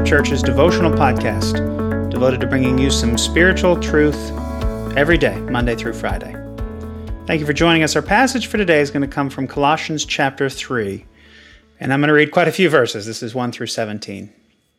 Church's devotional podcast devoted to bringing you some spiritual truth every day, Monday through Friday. Thank you for joining us. Our passage for today is going to come from Colossians chapter 3, and I'm going to read quite a few verses. This is 1 through 17.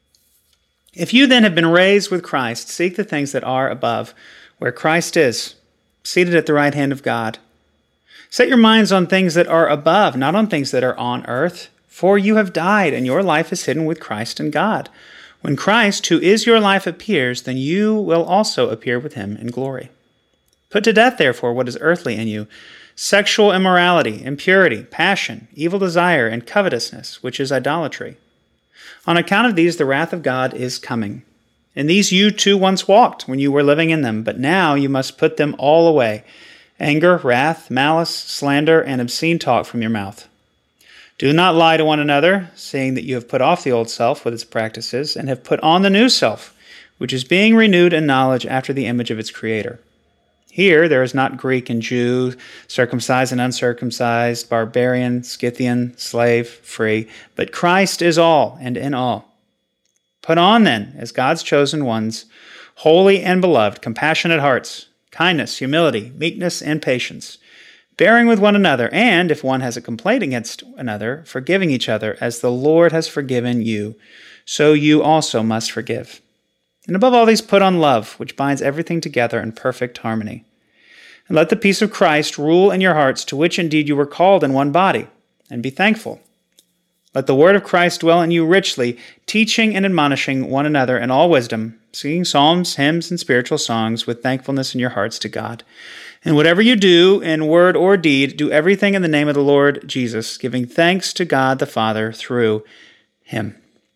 If you then have been raised with Christ, seek the things that are above, where Christ is, seated at the right hand of God. Set your minds on things that are above, not on things that are on earth. For you have died, and your life is hidden with Christ in God. When Christ, who is your life, appears, then you will also appear with him in glory. Put to death, therefore, what is earthly in you: sexual immorality, impurity, passion, evil desire, and covetousness, which is idolatry. On account of these, the wrath of God is coming. In these you too once walked when you were living in them, but now you must put them all away: anger, wrath, malice, slander, and obscene talk from your mouth. Do not lie to one another, seeing that you have put off the old self with its practices, and have put on the new self, which is being renewed in knowledge after the image of its Creator. Here there is not Greek and Jew, circumcised and uncircumcised, barbarian, Scythian, slave, free, but Christ is all and in all. Put on then, as God's chosen ones, holy and beloved, compassionate hearts, kindness, humility, meekness, and patience, bearing with one another, and, if one has a complaint against another, forgiving each other, as the Lord has forgiven you, so you also must forgive. And above all these, put on love, which binds everything together in perfect harmony. And let the peace of Christ rule in your hearts, to which indeed you were called in one body, and be thankful. Let the word of Christ dwell in you richly, teaching and admonishing one another in all wisdom, singing psalms, hymns, and spiritual songs with thankfulness in your hearts to God. And whatever you do, in word or deed, do everything in the name of the Lord Jesus, giving thanks to God the Father through him.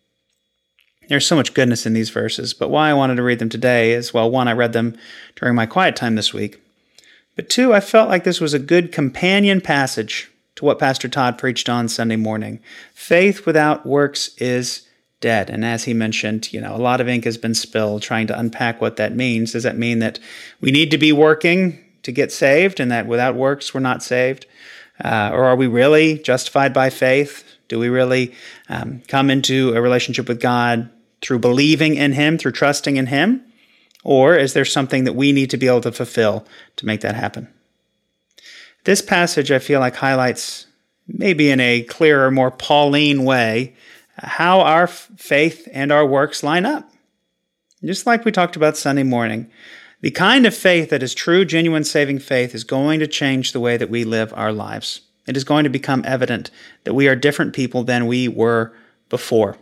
There's so much goodness in these verses, but why I wanted to read them today is, well, one, I read them during my quiet time this week. But two, I felt like this was a good companion passage to what Pastor Todd preached on Sunday morning. Faith without works is dead. And as he mentioned, a lot of ink has been spilled trying to unpack what that means. Does that mean that we need to be working to get saved, and that without works we're not saved? Or are we really justified by faith? Do we really come into a relationship with God through believing in him, through trusting in him? Or is there something that we need to be able to fulfill to make that happen? This passage, I feel like, highlights, maybe in a clearer, more Pauline way, how our faith and our works line up. Just like we talked about Sunday morning, the kind of faith that is true, genuine, saving faith is going to change the way that we live our lives. It is going to become evident that we are different people than we were before.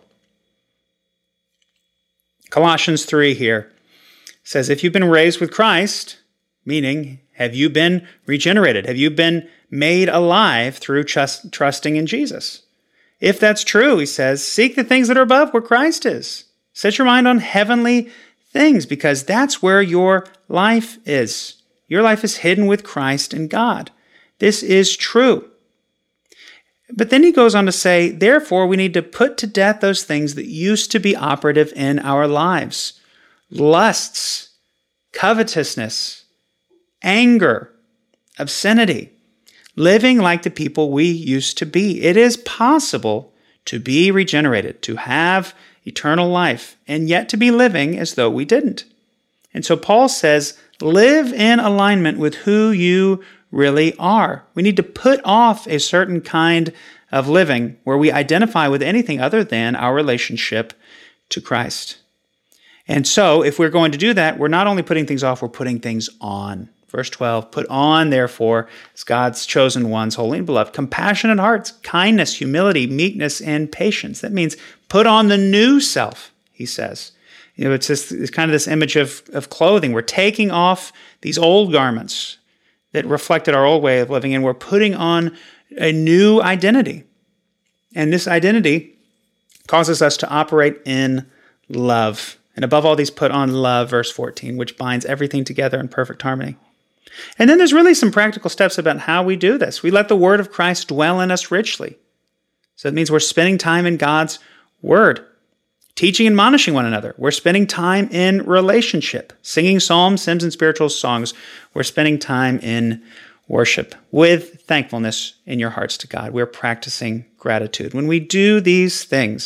Colossians 3 here says, if you've been raised with Christ, meaning have you been regenerated? Have you been made alive through trusting in Jesus? If that's true, he says, seek the things that are above where Christ is. Set your mind on heavenly things, because that's where your life is. Your life is hidden with Christ in God. This is true. But then he goes on to say, therefore, we need to put to death those things that used to be operative in our lives: lusts, covetousness, anger, obscenity, living like the people we used to be. It is possible to be regenerated, to have eternal life, and yet to be living as though we didn't. And so Paul says, live in alignment with who you really are. We need to put off a certain kind of living where we identify with anything other than our relationship to Christ. And so if we're going to do that, we're not only putting things off, we're putting things on. Verse 12, put on, therefore, as God's chosen ones, holy and beloved, compassionate hearts, kindness, humility, meekness, and patience. That means put on the new self, he says. It's kind of this image of clothing. We're taking off these old garments that reflected our old way of living, and we're putting on a new identity. And this identity causes us to operate in love. And above all these, put on love, verse 14, which binds everything together in perfect harmony. And then there's really some practical steps about how we do this. We let the word of Christ dwell in us richly. So it means we're spending time in God's word, teaching and admonishing one another. We're spending time in relationship, singing psalms, hymns, and spiritual songs. We're spending time in worship with thankfulness in your hearts to God. We're practicing gratitude. When we do these things,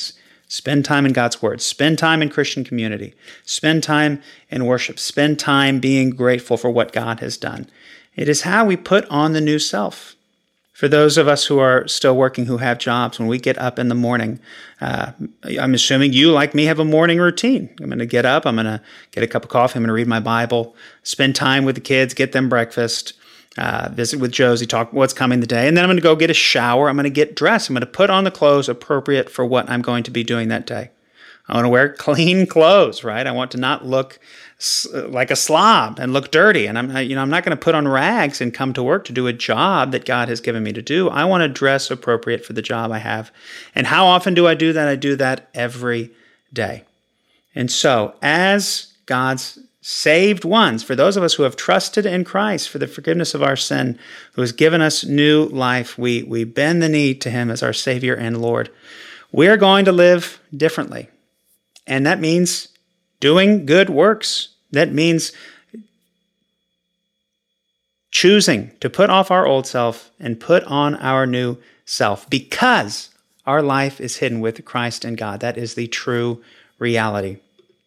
Spend time in God's Word. Spend time in Christian community. Spend time in worship. Spend time being grateful for what God has done. It is how we put on the new self. For those of us who are still working, who have jobs, when we get up in the morning, I'm assuming you, like me, have a morning routine. I'm going to get up. I'm going to get a cup of coffee. I'm going to read my Bible, spend time with the kids, get them breakfast, visit with Josie, talk what's coming the day. And then I'm going to go get a shower. I'm going to get dressed. I'm going to put on the clothes appropriate for what I'm going to be doing that day. I want to wear clean clothes, right? I want to not look like a slob and look dirty. And I'm not going to put on rags and come to work to do a job that God has given me to do. I want to dress appropriate for the job I have. And how often do I do that? I do that every day. And so, as God's saved ones, for those of us who have trusted in Christ for the forgiveness of our sin, who has given us new life, we bend the knee to Him as our Savior and Lord. We're going to live differently. And that means doing good works. That means choosing to put off our old self and put on our new self, because our life is hidden with Christ in God. That is the true reality.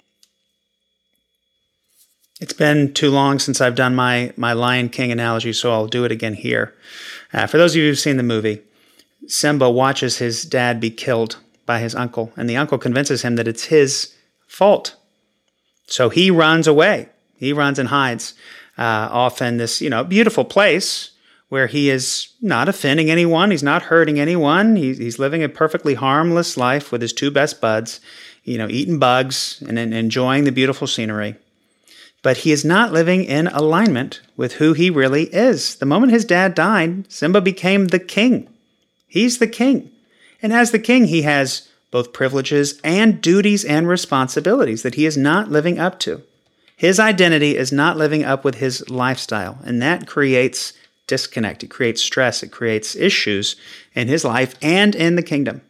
It's been too long since I've done my Lion King analogy, so I'll do it again here. For those of you who've seen the movie, Simba watches his dad be killed by his uncle, and the uncle convinces him that it's his fault. So he runs away. He runs and hides off in this, beautiful place where he is not offending anyone. He's not hurting anyone. He's living a perfectly harmless life with his two best buds, eating bugs and enjoying the beautiful scenery. But he is not living in alignment with who he really is. The moment his dad died, Simba became the king. He's the king. And as the king, he has both privileges and duties and responsibilities that he is not living up to. His identity is not living up with his lifestyle, and that creates disconnect. It creates stress. It creates issues in his life and in the kingdom.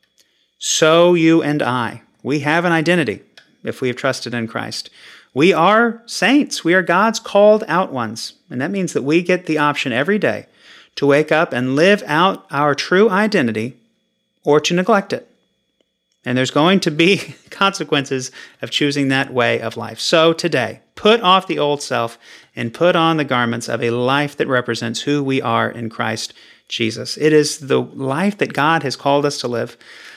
So you and I, we have an identity if we have trusted in Christ. We are saints. We are God's called out ones, and that means that we get the option every day to wake up and live out our true identity or to neglect it. And there's going to be consequences of choosing that way of life. So today, put off the old self and put on the garments of a life that represents who we are in Christ Jesus. It is the life that God has called us to live,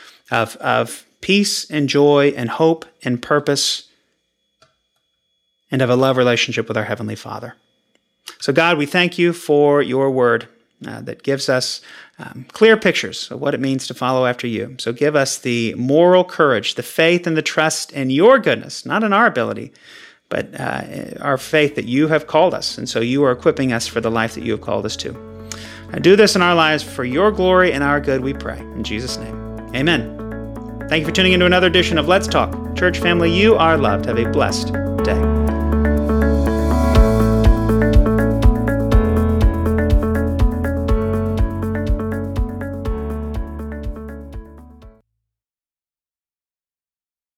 of peace and joy and hope and purpose, and of a love relationship with our Heavenly Father. So God, we thank you for your word that gives us clear pictures of what it means to follow after you. So give us the moral courage, the faith and the trust in your goodness, not in our ability, but our faith that you have called us. And so you are equipping us for the life that you have called us to. Do this in our lives for your glory and our good, we pray. In Jesus' name, amen. Thank you for tuning into another edition of Let's Talk. Church family, you are loved. Have a blessed day.